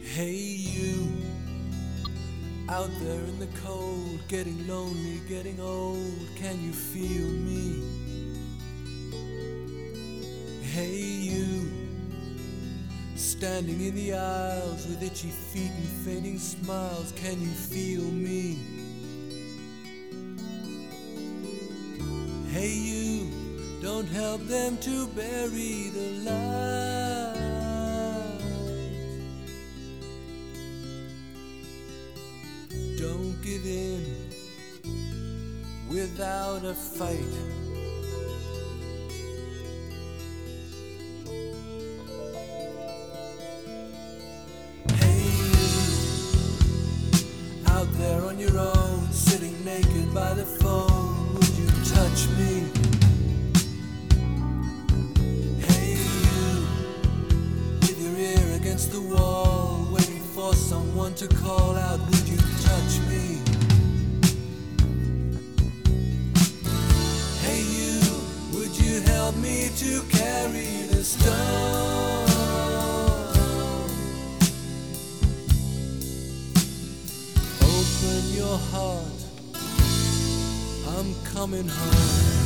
Hey you, out there in the cold, getting lonely, getting old, can you feel me? Hey you, standing in the aisles with itchy feet and fainting smiles, can you feel me? Hey you, don't help them to bury the light. Don't give in without a fight. Hey you, out there on your own, sitting naked by the phone, would you touch me? Hey you, with your ear against the wall, waiting for someone to call out, would you touch me? Hey you, would you help me to carry the stone? Open your heart, I'm coming home.